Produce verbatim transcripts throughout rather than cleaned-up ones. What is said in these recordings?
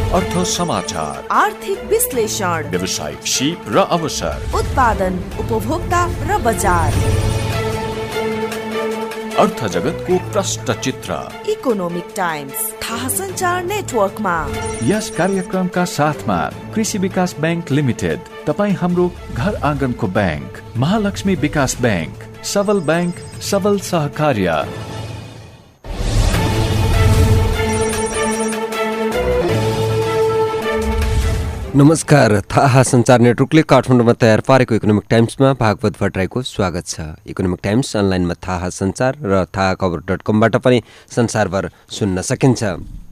अर्थ समाचार, आर्थिक विश्लेषण, व्यवसायिक सीप र अवसर, उत्पादन, उपभोक्ता र बजार, अर्थ जगतको प्रष्ट चित्र। इकोनोमिक टाइम्स थाहा सञ्चार नेटवर्कमा। यस कार्यक्रमका साथमा कृषि विकास बैंक लिमिटेड, तपाईँ हाम्रो घर आँगनको बैंक, महालक्ष्मी विकास बैंक, सबल बैंक, सबल सहकार्य। नमस्कार, थाहा सञ्चार नेटवर्कले काठमाडौँमा तयार पारेको इकोनोमिक टाइम्समा भागवत भट्टराईको स्वागत छ। इकोनोमिक टाइम्स अनलाइनमा थाहा सञ्चार र थाहा खबर डट कमबाट पनि संसारभर सुन्न सकिन्छ।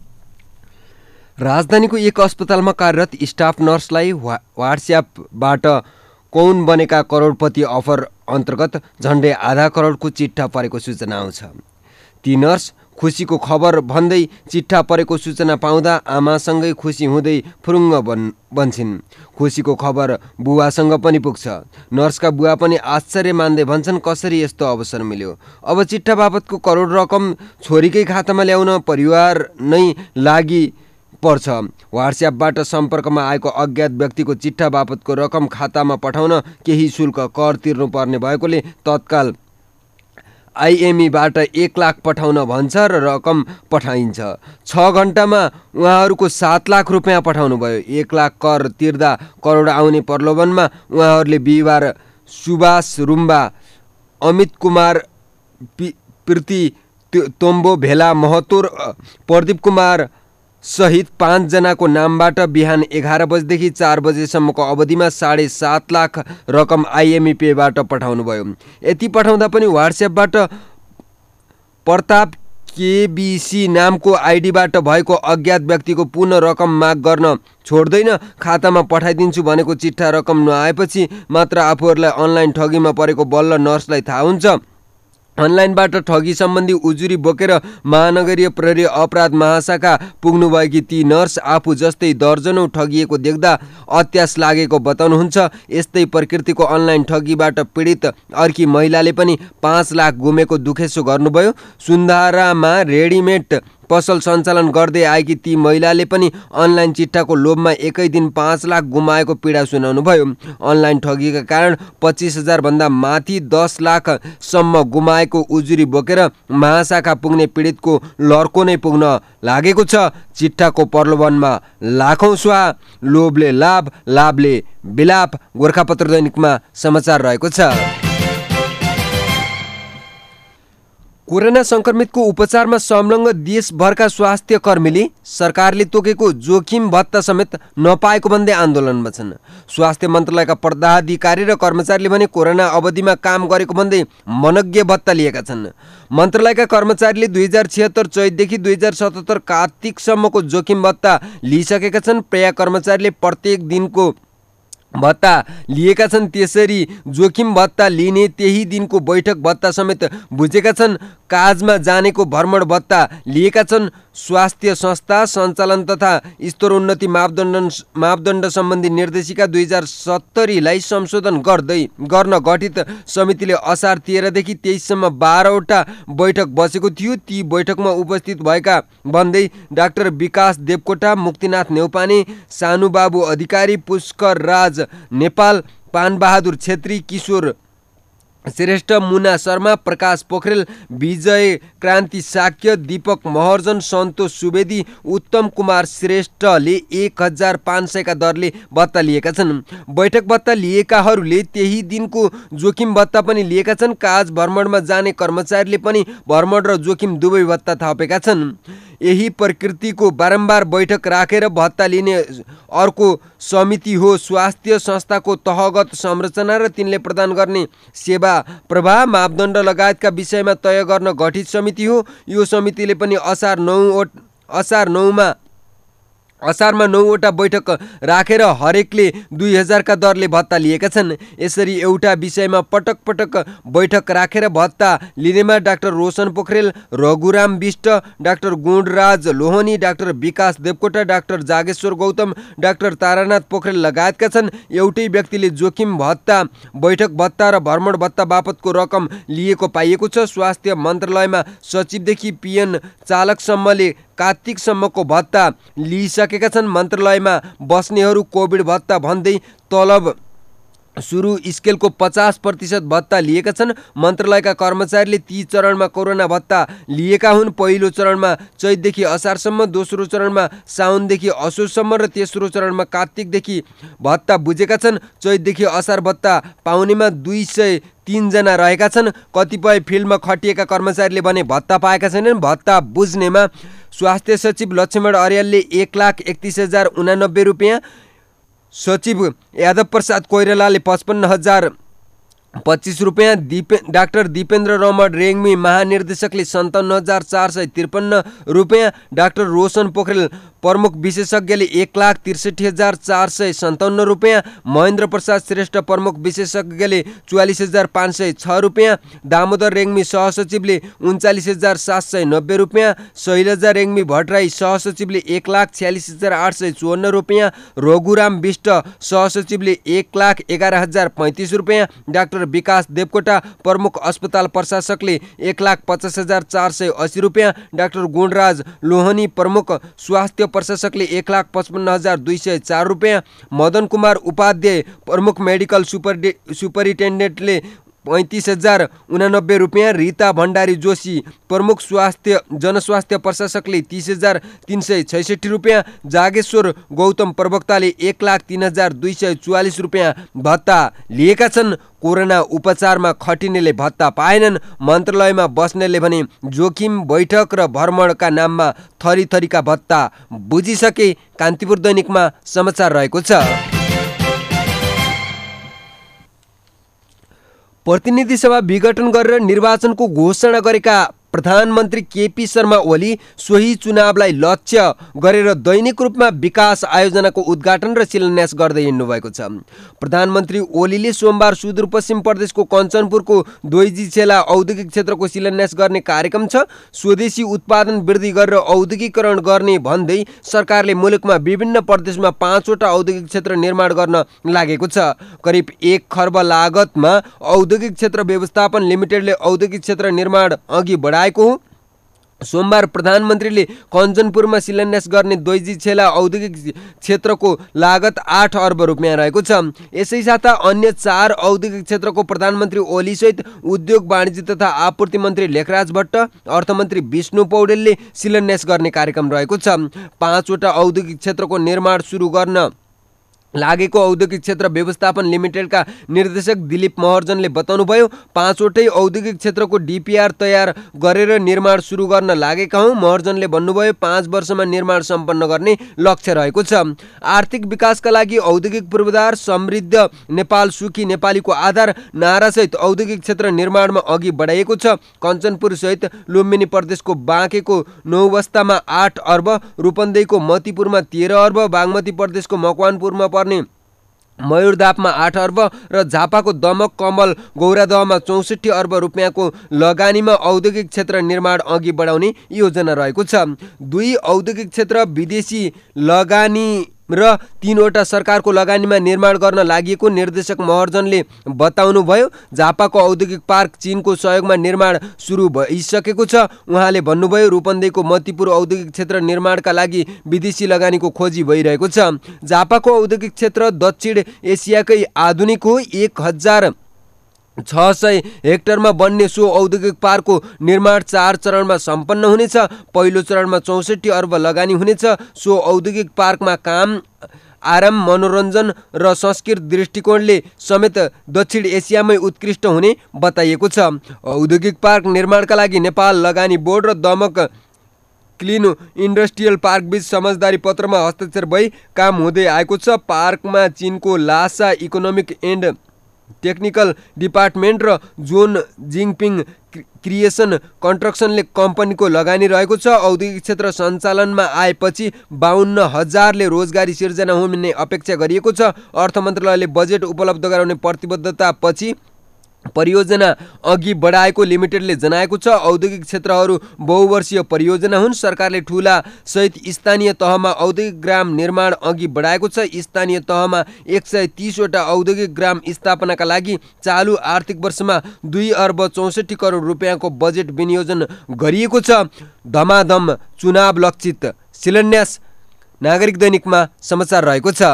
राजधानीको एक अस्पतालमा कार्यरत स्टाफ नर्सलाई व्हाट्सएपबाट कौन बनेका करोडपति अफर अन्तर्गत झन्डै आधा करोडको चिट्ठा परेको सूचना आउँछ। ती नर्स खुसीको खबर भन्दै चिट्ठा परेको सूचना पाउँदा आमासँगै खुसी हुँदै फुरुङ्ग बन बन्छिन्। खुसीको खबर बुवासँग पनि पुग्छ। नर्सका बुवा पनि आश्चर्य मान्दै भन्छन्, कसरी यस्तो अवसर मिल्यो? अब चिट्ठा बापतको करोड रकम छोरीकै खातामा ल्याउन परिवार नै लागि पर्छ। व्हाट्सएपबाट सम्पर्कमा आएको अज्ञात व्यक्तिको चिट्ठा बापतको रकम खातामा पठाउन केही शुल्क कर तिर्नुपर्ने भएकोले तत्काल आइएमईबाट एक लाख पठाउन भन्छ र रकम पठाइन्छ। छ घन्टामा उहाँहरूको सात लाख रुपियाँ पठाउनु भयो। एक लाख कर तिर्दा करोड आउने प्रलोभनमा उहाँहरूले बिहिबार सुभाष रुम्बा, अमित कुमार प्रीति तोम्बो, भेला महतो, प्रदीप कुमार सहित पाँचजनाको नामबाट बिहान एघार बजेदेखि चार बजेसम्मको अवधिमा साढे सात लाख रकम आइएमई पेबाट पठाउनु भयो। यति पठाउँदा पनि व्हाट्सएपबाट प्रताप केबिसी नामको आइडीबाट भएको अज्ञात व्यक्तिको पुनः रकम माग गर्न छोड्दैन। खातामा पठाइदिन्छु भनेको चिट्ठा रकम नआएपछि मात्र आफूहरूलाई अनलाइन ठगीमा परेको बल्ल नर्सलाई थाहा हुन्छ। अनलाइनबाट ठगी सम्बन्धी उजुरी बोकेर महानगरीय प्रहरी अपराध महाशाखा पुग्नुभएकी ती नर्स आफू जस्तै दर्जनौं ठगिएको देख्दा अत्यास लागेको बताउनुहुन्छ। यस्तै प्रकृतिको अनलाइन ठगीबाट पीडित अर्की महिलाले पनि पाँच लाख गुमेको दुखेसो गर्नुभयो। सुन्धारामा रेडिमेड पसल सञ्चालन गर्दै आएकी ती महिलाले पनि अनलाइन चिट्ठाको लोभमा एकै दिन पाँच लाख गुमाएको पीडा सुनाउनु भयो। अनलाइन ठगीका कारण पच्चिस हजार भन्दा माथि दस लाखसम्म गुमाएको उजुरी बोकेर महाशाखा पुग्ने पीडितको लर्को नै पुग्न लागेको छ। चिट्ठाको प्रलोभनमा लाखौं स्वाहा, लोभले लाभ, लाभले विलाप। गोर्खापत्र दैनिकमा समाचार रहेको छ। कोरोना संक्रमितको उपचारमा संलग्न देशभरका स्वास्थ्य कर्मीले सरकारले तोकेको जोखिम भत्ता समेत नपाएको भन्दै आन्दोलनमा छन्। स्वास्थ्य मन्त्रालयका पदाधिकारी र कर्मचारीले भने कोरोना अवधिमा काम गरेको भन्दै मनज्ञ भत्ता लिएका छन्। मन्त्रालयका कर्मचारीले दुई हजार छिहत्तर चैतदेखि दुई हजार सतहत्तर कार्तिकसम्मको जोखिम भत्ता लिइसकेका छन्। प्राय कर्मचारीले प्रत्येक दिनको भत्ता लिएका छन्। त्यसरी जोखिम भत्ता लिने त्यही दिनको बैठक भत्ता समेत बुझेका छन्। काजमा जानेको भ्रमण भत्ता लिएका छन्। स्वास्थ्य संस्था सञ्चालन तथा स्तरोन्नति मापदण्ड मापदण्ड सम्बन्धी निर्देशिका दुई हजार सत्तरीलाई संशोधन गर्दै गर्न गठित समितिले असार तेह्रदेखि तेइससम्म बाह्रवटा बैठक बसेको थियो। ती बैठकमा उपस्थित भएका भन्दै डाक्टर विकास देवकोटा, मुक्तिनाथ नेउपाने, सानुबाबु अधिकारी, पुष्कर राज नेपाल, पानबहादुर छेत्री, किशोर श्रेष्ठ, मुना शर्मा, प्रकाश पोखरेल, विजय क्रान्ति साक्य, दीपक महर्जन, सन्तोष सुवेदी, उत्तम कुमार श्रेष्ठले एक हजार पाँच सयका दरले भत्ता लिएका छन्। बैठक भत्ता लिएकाहरूले त्यही दिनको जोखिम भत्ता पनि लिएका छन्। काज भ्रमणमा जाने कर्मचारीले पनि भ्रमण र जोखिम दुवै भत्ता थपेका छन्। यही प्रकृतिको बारम्बार बैठक राखेर भत्ता लिने अर्को समिति हो स्वास्थ्य संस्थाको तहगत संरचना र तिनले प्रदान गर्ने सेवा प्रवाह मापदण्ड लगायतका विषयमा तय गर्न गठित समिति हो। यो समितिले पनि असार नौ असार नौमा असारमा नौवटा बैठक राखेर हरेकले दुई हजारका दरले भत्ता लिएका छन्। यसरी एउटा विषयमा पटक पटक बैठक राखेर भत्ता लिनेमा doctor Roshan Pokharel, Raghuram Bista, doctor Gunraj Lohani, doctor Bikash Devkota, doctor Jageshwar Gautam, doctor Taranath Pokharel लगायतका छन्। एउटै व्यक्तिले जोखिम भत्ता, बैठक भत्ता र भ्रमण भत्ता बापतको रकम लिएको पाइएको छ। स्वास्थ्य मन्त्रालयमा सचिवदेखि पिएन चालकसम्मले कार्तिकसम्मको भत्ता लिइसके भइसकेका छन्। मन्त्रालयमा बस्नेहरू कोभिड भत्ता भन्दै तलब सुरु स्केलको पचास प्रतिशत भत्ता लिएका छन्। मन्त्रालयका कर्मचारीले ती चरणमा कोरोना भत्ता लिएका हुन्। पहिलो चरणमा चैतदेखि असारसम्म, दोस्रो चरणमा साउनदेखि असोजसम्म र तेस्रो चरणमा कार्तिकदेखि भत्ता बुझेका छन्। चैतदेखि असार भत्ता पाउनेमा दुई सय तीनजना रहेका छन्। कतिपय फिल्डमा खटिएका कर्मचारीले भने भत्ता पाएका छैनन्। भत्ता बुझ्नेमा स्वास्थ्य सचिव लक्ष्मण अर्यालले एक लाख एकतिस हजार उनानब्बे रुपियाँ, सचिव यादव प्रसाद कोइरालाले पचपन्न हजार पच्चिस रुपियाँ, दिपे डाक्टर दिपेन्द्र रमण रेग्मी महानिर्देशकले सन्ताउन्न हजार चार सय त्रिपन्न रुपियाँ, डाक्टर रोशन पोखरेल प्रमुख विशेषज्ञले एक लाख त्रिसठी हजार चार सय सन्ताउन्न रुपियाँ, महेन्द्र प्रसाद श्रेष्ठ प्रमुख विशेषज्ञले चौवालिस हजार पाँच सय छ रुपियाँ, दामोदर रेग्मी सहसचिवले उन्चालिस हजार सात सय नब्बे रुपियाँ, शैलजा रेग्मी भट्टराई सहसचिवले एक लाख छ्यालिस हजार आठ सय चौवन्न रुपियाँ, रघुराम विष्ट सहसचिवले एक लाख एघार हजार पैँतिस रुपियाँ, डाक्टर विकास देवकोटा प्रमुख अस्पताल प्रशासकले एक लाख पचास हजार चार सय अस्सी रुपियाँ, डाक्टर गुणराज लोहनी प्रमुख स्वास्थ्य प्रशासकले एक लाख पचपन्न हजार दुई सय चार रुपियाँ, मदन कुमार उपाध्याय प्रमुख मेडिकल सुपर सुपरिन्टेन्डेन्टले पैँतिस हजार उनानब्बे रुपियाँ, रीता भण्डारी जोशी प्रमुख स्वास्थ्य जनस्वास्थ्य प्रशासकले तीस हजार तिन सय छैसठी रुपियाँ, जागेश्वर गौतम प्रवक्ताले एक लाख तिन हजार दुई सय चौवालिस रुपियाँ भत्ता लिएका छन्। कोरोना उपचारमा खटिनेले भत्ता पाएनन्। मन्त्रालयमा बस्नेले भने जोखिम बैठक र भ्रमणका नाममा थरीथरीका भत्ता बुझिसके। कान्तिपुर दैनिकमा समाचार रहेको छ। प्रतिनिधि सभा विघटन गरेर निर्वाचनको घोषणा गरेका प्रधानमन्त्री केपी शर्मा ओली सोही चुनावलाई लक्ष्य गरेर दैनिक रूपमा विकास आयोजनाको उद्घाटन र शिलान्यास गर्दै हिँड्नु भएको छ। प्रधानमन्त्री ओलीले सोमबार सुदूरपश्चिम प्रदेशको कञ्चनपुरको दोइजी छेला औद्योगिक क्षेत्रको शिलान्यास गर्ने कार्यक्रम छ। स्वदेशी उत्पादन वृद्धि गरेर औद्योगिकरण गर्ने भन्दै सरकारले मुलुकमा विभिन्न प्रदेशमा पाँचवटा औद्योगिक क्षेत्र निर्माण गर्न लागेको छ। करिब एक खर्ब लागतमा औद्योगिक क्षेत्र व्यवस्थापन लिमिटेडले औद्योगिक क्षेत्र निर्माण अघि बढाएको हो। सोमबार प्रधानमन्त्रीले कञ्चनपुरमा शिलान्यास गर्ने दोइजी छेला औद्योगिक क्षेत्रको लागत आठ अर्ब रुपियाँ रहेको छ। यसै साथ अन्य चार औद्योगिक क्षेत्रको प्रधानमन्त्री ओलीसहित उद्योग वाणिज्य तथा आपूर्ति मन्त्री लेखराज भट्ट, अर्थमन्त्री विष्णु पौडेलले शिलान्यास गर्ने कार्यक्रम रहेको छ। पाँचवटा औद्योगिक क्षेत्रको निर्माण सुरु गर्न लागेको औद्योगिक क्षेत्र व्यवस्थापन लिमिटेडका निर्देशक दिलीप महर्जनले बताउनुभयो, पाँचवटै औद्योगिक क्षेत्रको डिपिआर तयार गरेर निर्माण सुरु गर्न लागेका हौँ। महर्जनले भन्नुभयो, पाँच वर्षमा निर्माण सम्पन्न गर्ने लक्ष्य रहेको छ। आर्थिक विकासका लागि औद्योगिक पूर्वाधार, समृद्ध नेपाल सुखी नेपालीको आधार नारासहित औद्योगिक क्षेत्र निर्माणमा अघि बढाइएको छ। कञ्चनपुर सहित लुम्बिनी प्रदेशको बाँकेको नौबस्तामा आठ अर्ब, रूपन्देहीको मतिपुरमा तेह्र अर्ब, बागमती प्रदेशको मकवानपुरमा पर्ने मयूरदापमा आठ अर्ब र झापाको दमक कमल गौरादहमा चौसठी अर्ब रुपियाँको लगानीमा औद्योगिक क्षेत्र निर्माण अघि बढाउने योजना रहेको छ। दुई औद्योगिक क्षेत्र विदेशी लगानी र तीनवटा सरकारको लगानीमा निर्माण गर्न लागि निर्देशक महर्जनले बताउनुभयो। झापाको औद्योगिक पार्क चीनको सहयोगमा निर्माण सुरु भइसकेको छ। उहाँले भन्नुभयो, रूपन्देहीको मतिपुर औद्योगिक क्षेत्र निर्माणका लागि विदेशी लगानीको खोजी भइरहेको छ। झापाको औद्योगिक क्षेत्र दक्षिण एसियाकै आधुनिक हो। एक हजार छ सय हेक्टरमा बन्ने सो औद्योगिक पार्कको निर्माण चार चरणमा सम्पन्न हुनेछ। पहिलो चरणमा चौसठी अर्ब लगानी हुनेछ। सो औद्योगिक पार्कमा काम, आराम, मनोरञ्जन र संस्कृत दृष्टिकोणले समेत दक्षिण एसियामै उत्कृष्ट हुने बताइएको छ। औद्योगिक पार्क निर्माणका लागि नेपाल लगानी बोर्ड र दमक क्लिन इन्डस्ट्रियल पार्क बीच समझदारी पत्रमा हस्ताक्षर भई काम हुँदै आएको छ। पार्कमा चीनको Lhasa economic and technical department र जोन जिङपिङ क्रिएसन कन्स्ट्रक्सनले कम्पनीको लगानी रहेको छ। औद्योगिक क्षेत्र सञ्चालनमा आएपछि बाहन्न हजारले रोजगारी सिर्जना हुने अपेक्षा गरिएको छ। अर्थ मन्त्रालयले बजेट उपलब्ध गराउने प्रतिबद्धता पछि परियोजना अघि बढाएको लिमिटेडले जनाएको छ। औद्योगिक क्षेत्रहरू बहुवर्षीय परियोजना हुन्। सरकारले ठुला सहित स्थानीय तहमा औद्योगिक ग्राम निर्माण अघि बढाएको छ। स्थानीय तहमा एक सय तीसवटा औद्योगिक ग्राम स्थापनाका लागि चालु आर्थिक वर्षमा दुई अर्ब चौसठी करोड रुपियाँको बजेट विनियोजन गरिएको छ। धमाधम चुनाव लक्षित शिलान्यास नागरिक दैनिकमा समाचार रहेको छ।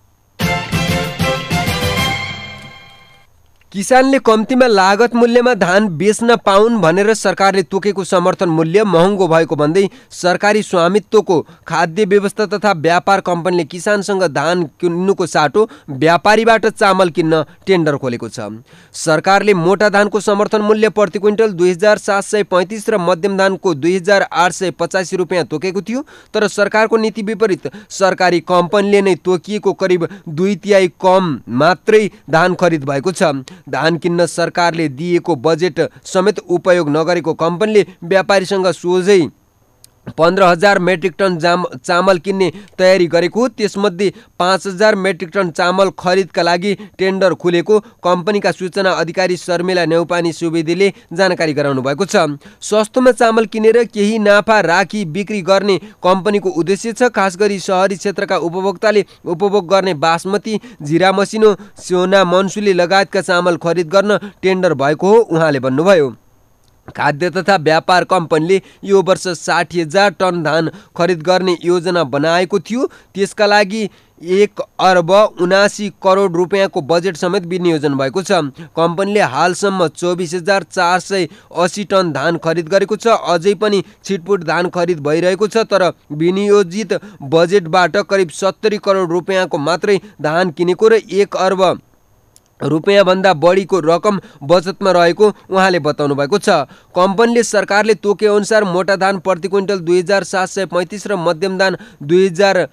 किसानले कम्तीमा लागत मूल्यमा धान बेच्न पाउन् भनेर सरकारले तोकेको समर्थन मूल्य महँगो भएको भन्दै सरकारी स्वामित्वको खाद्य व्यवस्था तथा व्यापार कम्पनीले किसानसँग धान किन्नुको साटो व्यापारीबाट चामल किन्न टेन्डर खोलेको छ। सरकारले मोटा धानको समर्थन मूल्य प्रति क्विन्टल दुई हजार सात सय पैँतिस र मध्यम धानको दुई हजार आठ सय पचासी रुपियाँ तोकेको थियो। तर सरकारको नीति विपरीत सरकारी कम्पनीले नै तोकिएको करिब दुई तिहाई कम मात्रै धान खरिद भएको छ। धान किन्न सरकारले दिएको बजेट समेत उपयोग नगरेको कम्पनीले व्यापारीसँग सोझै पन्ध्र हजार मेट्रिक टन जाम चामल किन्ने तयारी गरेको। त्यसमध्ये पाँच हजार मेट्रिक टन चामल खरिदका लागि टेन्डर खुलेको कम्पनीका सूचना अधिकारी शर्मिला नेउपानी सुवेदीले जानकारी गराउनु भएको छ। सस्तोमा चामल किनेर केही नाफा राखी बिक्री गर्ने कम्पनीको उद्देश्य छ। खास गरी शहरी क्षेत्रका उपभोक्ताले उपभोग गर्ने बासमती, जिरा मसिनो, सोना मनसुली लगायतका चामल खरिद गर्न टेन्डर भएको हो उहाँले भन्नुभयो। खाद्य तथा व्यापार कम्पनीले यो वर्ष साठी हजार टन धान खरिद गर्ने योजना बनाएको थियो। त्यसका लागि एक अर्ब उनासी करोड रुपियाँको बजेट समेत विनियोजन भएको छ। कम्पनीले हालसम्म चौबिस हजार चार सय अस्सी टन धान खरिद गरेको छ। अझै पनि छिटपुट धान खरिद भइरहेको छ। तर विनियोजित बजेटबाट करिब सत्तरी करोड रुपियाँको मात्रै धान किनेको र एक अर्ब रुपियाँ भन्दा बढीको रकम बचतमा रहेको उहाँले बताउनु भएको छ। कम्पनीले सरकारले तोके अनुसार मोटा धान प्रति क्विन्टल दुई हजार सात सय पैँतिस र मध्यम धान दुई हजार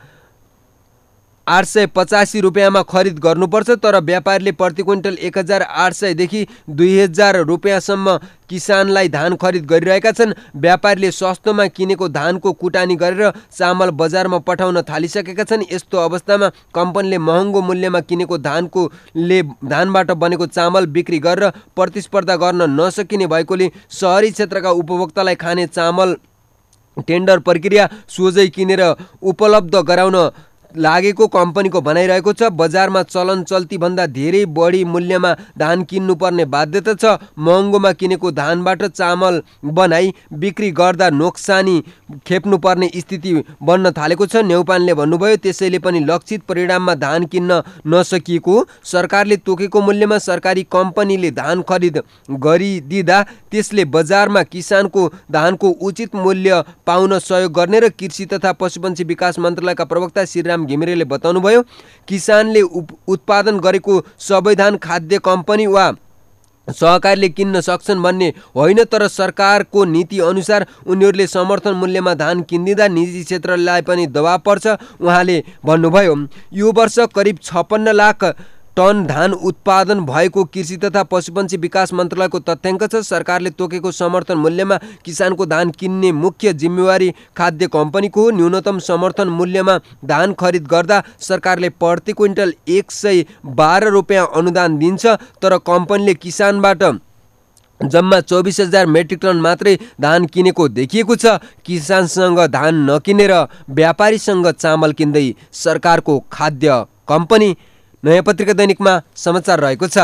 आठ सय पचासी रुपियाँमा खरिद गर्नुपर्छ। तर व्यापारीले प्रति क्विन्टल एक हजार आठ सयदेखि दुई हजार रुपियाँसम्म किसानलाई धान खरिद गरिरहेका छन्। व्यापारीले सस्तोमा किनेको धानको कुटानी गरेर चामल बजारमा पठाउन थालिसकेका छन्। यस्तो अवस्थामा कम्पनीले महँगो मूल्यमा किनेको धानको ले धानबाट बनेको चामल बिक्री गरेर प्रतिस्पर्धा गर्न नसकिने भएकोले सहरी क्षेत्रका उपभोक्तालाई खाने चामल टेन्डर प्रक्रिया सोझै किनेर उपलब्ध गराउन लागेको कम्पनीको भनाइरहेको छ। बजारमा चलन चल्ती भन्दा धेरै बढी मूल्यमा धान किन्नुपर्ने बाध्यता छ। महँगोमा किनेको धानबाट चामल बनाई बिक्री गर्दा नोक्सानी खेप्नुपर्ने स्थिति बन्न थालेको छ। नेउपानले भन्नुभयो त्यसैले पनि लक्षित परिणाममा धान किन्न नसकिएको। सरकारले तोकेको मूल्यमा सरकारी कम्पनीले धान खरिद गरिदिँदा त्यसले बजारमा किसानको धानको उचित मूल्य पाउन सहयोग गर्ने र कृषि तथा पशुपन्छी विकास मन्त्रालयका प्रवक्ता श्रीराम घिमिरेले बताउनुभयो किसानले उत्पादन गरेको सबै धान खाद्य कम्पनी वा सहकारीले किन्न सक्छन् भन्ने होइन। तर सरकारको नीति अनुसार उनीहरूले समर्थन मूल्यमा धान किन्दिँदा निजी क्षेत्रलाई पनि दबाव पर्छ उहाँले भन्नुभयो। यो वर्ष करिब छप्पन्न लाख टन धान उत्पादन भएको कृषि तथा पशुपन्छी विकास मन्त्रालयको तथ्याङ्क छ। सरकारले तोकेको समर्थन मूल्यमा किसानको धान किन्ने मुख्य जिम्मेवारी खाद्य कम्पनीको हो। न्यूनतम समर्थन मूल्यमा धान खरिद गर्दा सरकारले प्रति क्विन्टल एक सय बाह्र रुपियाँ अनुदान दिन्छ। तर कम्पनीले किसानबाट जम्मा चौबिस हजार मेट्रिक टन मात्रै धान किनेको देखिएको छ। किसानसँग धान नकिनेर व्यापारीसँग चामल किन्दै सरकारको खाद्य कम्पनी। नयाँ पत्रिका दैनिकमा समाचार रहेको छ।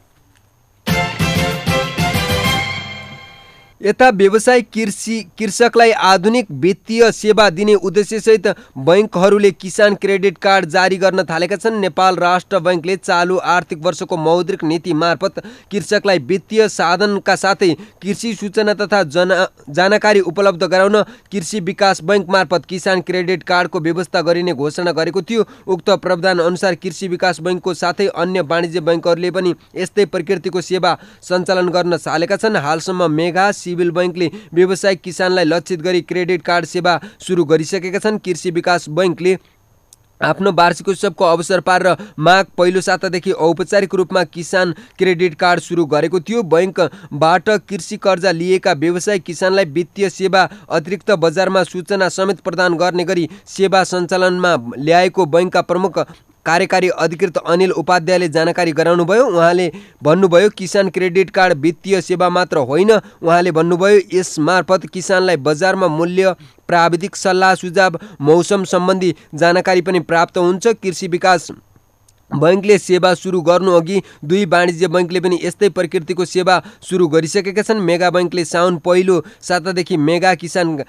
यता व्यवसाय कृषि कृषकलाई आधुनिक वित्तीय सेवा दिने उद्देश्यसहित बैंकहरूले किसान क्रेडिट कार्ड जारी गर्न थालेका छन्। नेपाल राष्ट्र बैंकले चालु आर्थिक वर्षको मौद्रिक नीति मार्फत कृषकलाई वित्तीय साधनका साथै कृषि सूचना तथा जना जानकारी उपलब्ध गराउन कृषि विकास बैंक मार्फत किसान क्रेडिट कार्डको व्यवस्था गरिने घोषणा गरेको थियो। उक्त प्रावधान अनुसार कृषि विकास बैंकको साथै अन्य वाणिज्य बैंकहरूले पनि यस्तै प्रकृतिको सेवा सञ्चालन गर्न थालेका छन्। हालसम्म मेगा सिभिल बैंकले व्यावसायिक किसानलाई लक्षित गरी क्रेडिट कार्ड सेवा सुरु गरिसकेका छन्। कृषि विकास बैंकले आफ्नो वार्षिकोत्सवको अवसर पारेर माघ पहिलो सातादेखि औपचारिक रूपमा किसान क्रेडिट कार्ड सुरु गरेको थियो। बैंकबाट कृषि कर्जा लिएका व्यवसायिक किसानलाई वित्तीय सेवा अतिरिक्त बजारमा सूचना समेत प्रदान गर्ने गरी सेवा सञ्चालनमा ल्याएको बैंकका प्रमुख कार्यकारी अधिकृत अनिल उपाध्यायले जानकारी गराउनुभयो। उहाँले भन्नुभयो किसान क्रेडिट कार्ड वित्तीय सेवा मात्र होइन। उहाँले भन्नुभयो यस मार्फत किसानलाई बजारमा मूल्य, प्राविधिक सल्लाह सुझाव, मौसम सम्बन्धी जानकारी पनि प्राप्त हुन्छ। कृषि विकास बैंकले सेवा सुरु गर्नुअघि दुई वाणिज्य बैंकले पनि यस्तै प्रकृतिको सेवा सुरु गरिसकेका छन्। मेगा बैंकले साउन पहिलो सातादेखि मेगा किसान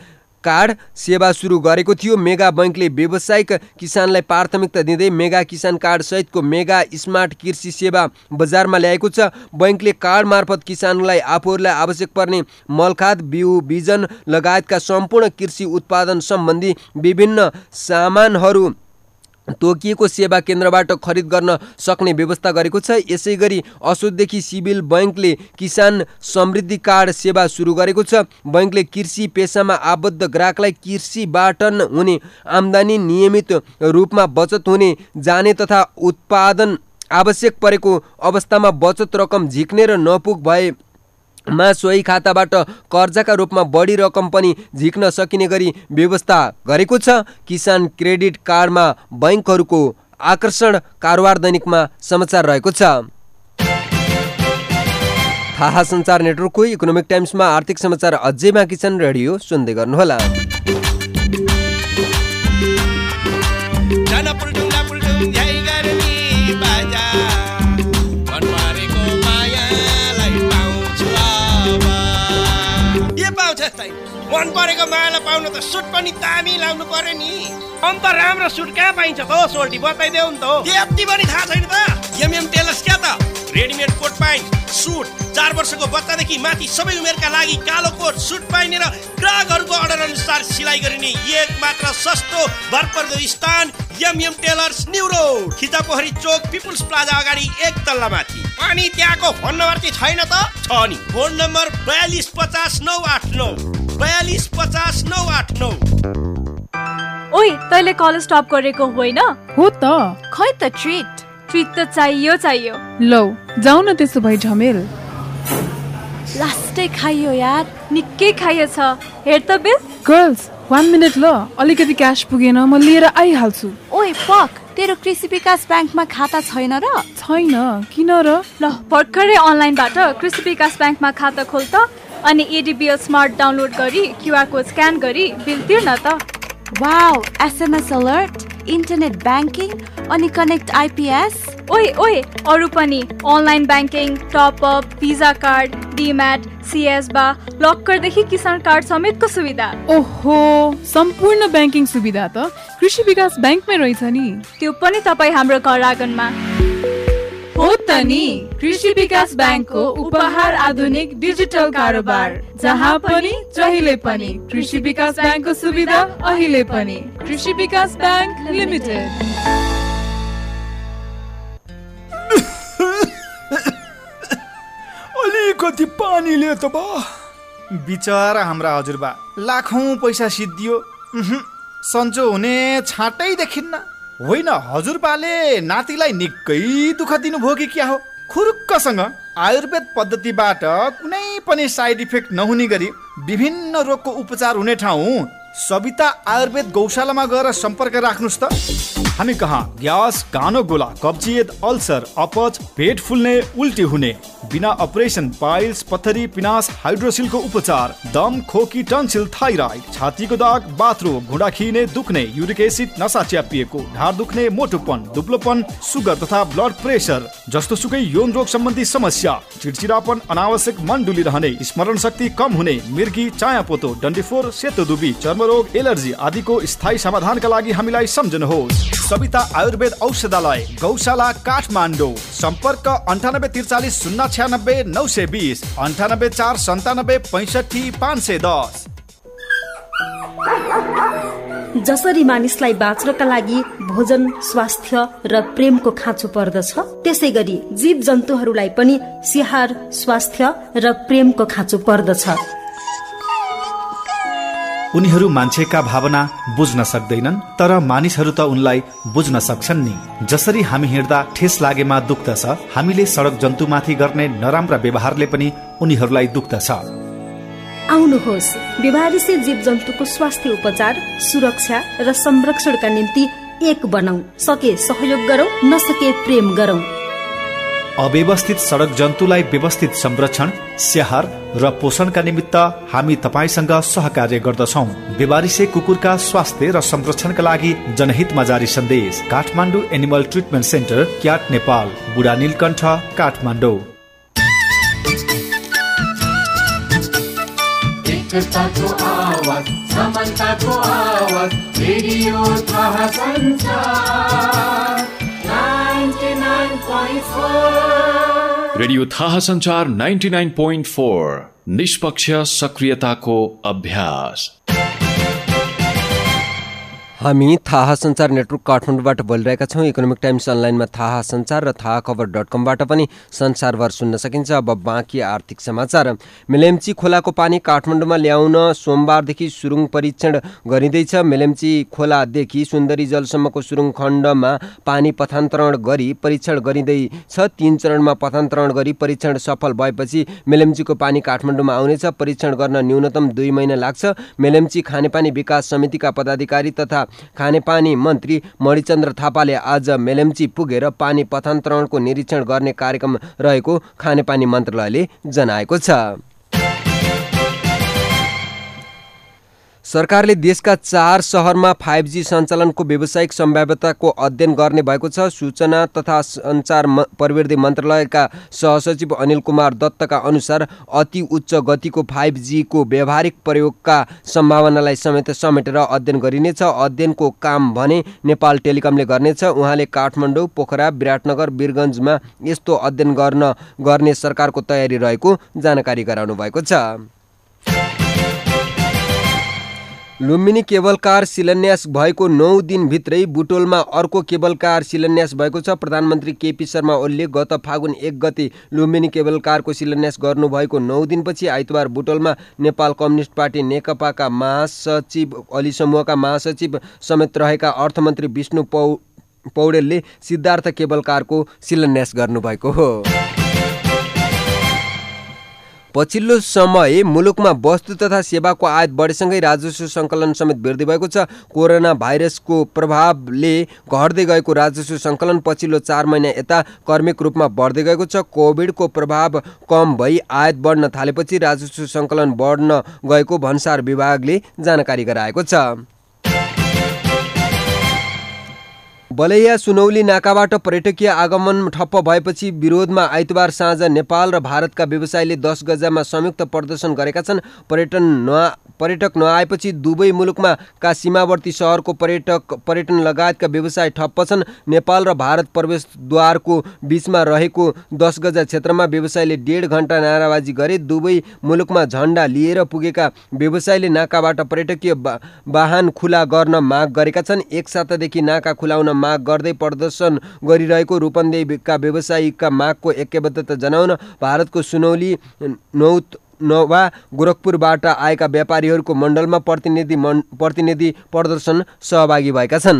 कार्ड सेवा सुरु गरेको थियो। मेगा बैंकले व्यावसायिक किसानलाई प्राथमिकता दिँदै मेगा किसान कार्ड सहितको मेगा स्मार्ट कृषि सेवा बजारमा ल्याएको छ। बैंकले कार्ड मार्फत किसानलाई आफूहरूलाई आवश्यक पर्ने मलखाद, बिउ, बिजन लगायतका सम्पूर्ण कृषि उत्पादन सम्बन्धी विभिन्न सामानहरू तोकिएको सेवा केन्द्रबाट खरिद गर्न सक्ने व्यवस्था गरेको छ। यसै गरी असोजदेखि सिभिल बैंकले किसान समृद्धि कार्ड सेवा सुरु गरेको छ। बैंकले कृषि पेसामा आबद्ध ग्राहकलाई कृषिबाट हुने आम्दानी नियमित रूपमा बचत हुने जाने तथा उत्पादन आवश्यक परेको अवस्थामा बचत रकम झिक्ने र नपुग भए मा सोही खाताबाट कर्जाका रूपमा बढी रकम पनि झिक्न सकिने गरी व्यवस्था गरेको छ। किसान क्रेडिट कार्डमा बैंकहरूको आकर्षण कारोबार दैनिकमा समाचार रहेको छ। थाहा सञ्चार नेटवर्कको इकोनोमिक टाइम्समा आर्थिक समाचार अझै बाँकी छन्। रेडियो सुन्दै गर्नुहोला। मन परेको माला पाउन त सुट पनि दामी लाउनु पर्यो नि। अन्त राम्रो सुट कहाँ पाइन्छ त हो सोल्टी, बताइदेऊ नि त। यति पनि थाहा छैन त? एमएम टेलर्स क्या त रेडिमेड कोट प्यान्ट सुट चार वर्षको बच्चादेखि माथि सबै उमेरका लागि कालो कोट सुट पाइने र ग्राहकहरूको अर्डर अनुसार सिलाइ गरिने एक मात्र सस्तो भरपर्दो स्थान MM Tailors New Road, Khichapokhari Chowk, People's Plaza अगाडि एक तल्ला माथि। अनि त्यहाँको फोन नम्बर चाहिँ छैन त? छ नि। फोन नम्बर बयालिस पचास नौ आठ नौ बयालिस पचास नौ आठ नौ। ओइ, तैले कलेज स्टप गरेको होइन? हो त। खै त ट्रिट ट्रिट त चाहियो चाहियो। लौ जाऊ न त्यसो भए झमेल। लास्टै खाइयो यार, निकै खाइएछ। हेर त बिल। गर्ल्स वान मिनट ल, अलिकति क्यास पुगेन, म लिएर आइहाल्छु। ओइ पक, तेरो कृषि विकास ब्याङ्कमा खाता छैन र? छैन, किन र? ल भर्खरै अनलाइनबाट कृषि विकास ब्याङ्कमा खाता खोल त, अनि एडीबीएल स्मार्ट डाउनलोड गरी क्यूआर कोड स्क्यान गरी बिल तिर्न त। Wow, SMS alert, internet banking अनि कनेक्ट आइपीएस। ओइ ओइ, अरू पनि online banking, top up, Visa card, demat, सीएस बा, लक्करदेखि किसान कार्ड समेतको सुविधा। ओहो, सम्पूर्ण ब्याङ्किङ सुविधा त कृषि विकास ब्याङ्कमै रहेछ नि। त्यो पनि तपाईँ हाम्रो घर आँगनमा। हो त नि, कृषि विकास ब्याङ्कको उपहार आधुनिक डिजिटल कारोबार, जहाँ पनि जहिले पनि कृषि विकास ब्याङ्कको सुविधा अहिले पनि। कृषि विकास ब्याङ्क लिमिटेड। अलिकति पानी ले त बा। बिचरा हाम्रा हजुरबा, लाखौं पैसा सिद्धियो, सन्चो हुने छाँटै देखिन्न। होइन, हजुरबाले नातिलाई निकै दुःख दिनुभयो कि क्या हो? खुरुक्कसँग आयुर्वेद पद्धतिबाट कुनै पनि साइड इफेक्ट नहुने गरी विभिन्न रोगको उपचार हुने ठाउँ सविता आयुर्वेद गौशालामा गएर सम्पर्क राख्नुहोस् त। हामी कहाँ ग्यास, गानो गोला, कब्जियत, अल्सर, अपच, पेट फुल्ने, उल्टी हुने, बिना अपरेसन पाइल्स, पत्थरी, पिनास, हाइड्रोसिलको उपचार, दम, खोकी, टन्सिल, थाइराइड, छातीको दाग, बाथरूम, घुँडा खिने, दुख्ने, युरिक एसिड, नसा च्यापिएको, ढाड दुख्ने, मोटोपन, दुब्लोपन, सुगर तथा ब्लड प्रेसर जस्तो सुकै यौन रोग सम्बन्धी समस्या, चिडचिडापन, अनावश्यक मन डुलिरहने, स्मरण शक्ति कम हुने, मिर्गी, चायापोतो, डन्डीफोर, सेतो दुबी, चर्मरोग, एलर्जी आदिको स्थायी समाधानका लागि हामीलाई सम्झनुहोस्। सविता आयुर्वेद औषधालय, गौशाला, काठमाडौँ। सम्पर्क अन्ठानब्बे त्रिचालिस शून्य छ्यानब्बे नौ सय बिस, अन्ठानब्बे चार सन्तानब्बे पैँसठी पाँच सय दस। जसरी मानिसलाई बाँच्नका लागि भोजन, स्वास्थ्य र प्रेमको खाँचो पर्दछ, त्यसै गरी जीव जन्तुहरूलाई पनि स्याहार, स्वास्थ्य र प्रेमको खाँचो पर्दछ। उनीहरू मान्छेका भावना बुझ्न सक्दैनन्, तर मानिसहरू त उनलाई बुझ्न सक्छन् नि। जसरी हामी हिँड्दा ठेस लागेमा दुख्दछ, हामीले सडक जन्तुमाथि गर्ने नराम्रा व्यवहारले पनि उनीहरूलाई दुख्दछ। आउनुहोस्, व्यवहारिसे जीव जन्तुको स्वास्थ्य उपचार, सुरक्षा र संरक्षणका निम्ति एक बनाऊ। सके सहयोग गरौं, नसके प्रेम गरौं। अव्यवस्थित सडक जन्तुलाई व्यवस्थित संरक्षण, स्याहार र पोषणका निमित्त हामी तपाईसँग सहकार्य गर्दछौं। बेवारिसे कुकुरका स्वास्थ्य र संरक्षणका लागि जनहितमा जारी सन्देश। Kathmandu Animal Treatment Centre, Cat Nepal, Budhanilkantha, Kathmandu. एकताको आवाज समानताको आवाज radio Thaha Sanchar ninety nine point four. Radio Thaha Sanchar ninety nine point four, निष्पक्ष सक्रियताको अभ्यास। हामी थाहा सञ्चार नेटवर्क काठमाडौँबाट बोलिरहेका छौँ। इकोनोमिक टाइम्स अनलाइनमा थाहा सञ्चार र थाहा खबर डट कमबाट पनि संसारभर सुन्न सकिन्छ। अब बाँकी आर्थिक समाचार। मेलेम्ची खोलाको पानी काठमाडौँमा ल्याउन सोमबारदेखि सुरुङ परीक्षण गरिँदैछ। मेलेम्ची खोलादेखि सुन्दरी जलसम्मको सुरुङ खण्डमा पानी पथान्तरण गरी परीक्षण गरिँदैछ। तीन चरणमा पथान्तरण गरी परीक्षण सफल भएपछि मेलेम्चीको पानी काठमाडौँमा आउनेछ। परीक्षण गर्न न्यूनतम दुई महिना लाग्छ। मेलेम्ची खानेपानी विकास समितिका पदाधिकारी तथा खानेपानी मन्त्री मणिचन्द्र थापाले आज मेलेम्ची पुगेर पानी पथान्तरणको निरीक्षण गर्ने कार्यक्रम रहेको खानेपानी मन्त्रालयले जनाएको छ। सरकारले देशका चार सहरमा फाइभ जी सञ्चालनको व्यावसायिक सम्भाव्यताको अध्ययन गर्ने भएको छ। सूचना तथा सञ्चार प्रविधि मन्त्रालयका सहसचिव अनिल कुमार दत्तका अनुसार अति उच्च गतिको फाइभ जी को व्यावहारिक प्रयोगका सम्भावनालाई समेत समेटेर अध्ययन गरिनेछ। अध्ययनको काम भने नेपाल टेलिकमले गर्नेछ। उहाँले काठमाडौँ, पोखरा, विराटनगर, वीरगञ्जमा यस्तो अध्ययन गर्न गर्ने सरकारको तयारी रहेको जानकारी गराउनु भएको छ। लुम्बिनी केबल कार शिलान्यास भएको नौ दिनभित्रै बुटोलमा अर्को केबल कार शिलान्यास भएको छ। प्रधानमन्त्री केपी शर्मा ओलीले गत फागुन एक गते लुम्बिनी केबल कारको शिलान्यास गर्नुभएको नौ दिनपछि आइतबार बुटोलमा नेपाल कम्युनिस्ट पार्टी नेकपाका महासचिव अली समूहका महासचिव समेत रहेका अर्थमन्त्री विष्णु पौ पौडेलले सिद्धार्थ केबल कारको शिलान्यास गर्नुभएको हो। पछिल्लो समय मुलुकमा वस्तु तथा सेवाको आयात बढेसँगै राजस्व सङ्कलन समेत वृद्धि भएको छ। कोरोना भाइरसको प्रभावले घट्दै गएको राजस्व सङ्कलन पछिल्लो चार महिना यता क्रमिक रूपमा बढ्दै गएको छ। कोभिडको प्रभाव कम भई आयात बढ्न थालेपछि राजस्व सङ्कलन बढ्न गएको भन्सार विभागले जानकारी गराएको छ। बलैया सुनौली नाकाबाट पर्यटकीय आगमन ठप्प भएपछि विरोधमा आइतबार साँझ नेपाल र भारतका व्यवसायीले दस गजामा संयुक्त प्रदर्शन गरेका छन्। पर्यटन न पर्यटक नआएपछि दुवै मुलुकमा का सीमावर्ती सहरको पर्यटक पर्यटन लगायतका व्यवसाय ठप्प छन्। नेपाल र भारत प्रवेशद्वारको बीचमा रहेको दस गजा क्षेत्रमा व्यवसायीले डेढ घण्टा नाराबाजी गरे। दुवै मुलुकमा झण्डा लिएर पुगेका व्यवसायीले नाकाबाट पर्यटकीय वाहन खुला गर्न माग गरेका छन्। एक सातादेखि नाका खुलाउन माग गर्दै प्रदर्शन गरिरहेको रूपन्देहीका व्यवसायीका मागको ऐक्यबद्धता जनाउन भारतको सुनौली नौत नवा गोरखपुरबाट आएका व्यापारीहरूको मण्डलमा प्रतिनिधि प्रतिनिधि प्रदर्शन सहभागी भएका छन्।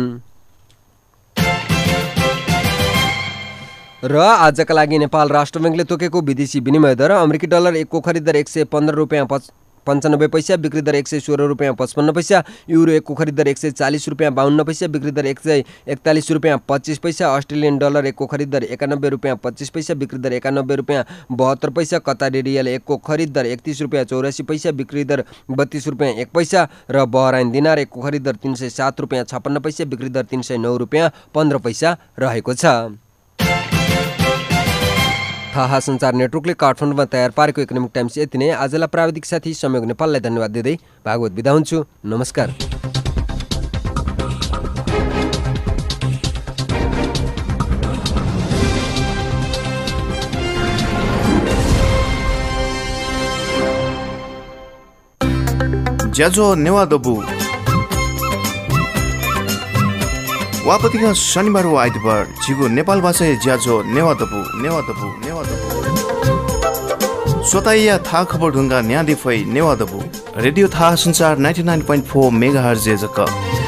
र आजका लागि नेपाल राष्ट्र ब्याङ्कले तोकेको विदेशी विनिमय दर अमेरिकी डलर एकको खरिद दर एक सय पन्ध्र रुपियाँ पन्चानब्बे पैसा, बिक्री दर एक सय सोह्र रुपियाँ पचपन्न पैसा। युरो एकको खरिद दर एक सय चालिस रुपियाँ बाहन्न पैसा, बिक्री दर एक सय एकतालिस रुपियाँ पच्चिस पैसा। अस्ट्रेलियन डलर एकको खरिद दर एकानब्बे रुपियाँ पच्चिस पैसा, बिक्री दर एकानब्बे रुपियाँ बहत्तर पैसा। कतारी रियल एकको खरिद दर एकतिस रुपियाँ चौरासी पैसा, बिक्री दर बत्तिस रुपियाँ एक पैसा। र बहराइन दिनार एकको खरिद दर तिन सय सात रुपियाँ छप्पन्न पैसा, बिक्री दर तिन सय नौ रुपियाँ पन्ध्र पैसा रहेको छ। थाहा सञ्चार नेटवर्कले काठमाडौँमा तयार पारेको इकोनोमिक टाइम्स यति नै। आजलाई प्राविधिक साथी संयोग नेपाललाई धन्यवाद दिँदै भागवत बिदा हुन्छु। नमस्कार। ज्याझो नेवा दबु वापतिका शनिबार वा आइतबार झिगो नेपाल भाषा ज्याझो नेवा दबु नेवा दबु नेवा दबु स्वतः थाहा खबर ढुङ्गा न्यादी फै Newa दबु radio Thaha Sanchar ninety nine point four mega hertz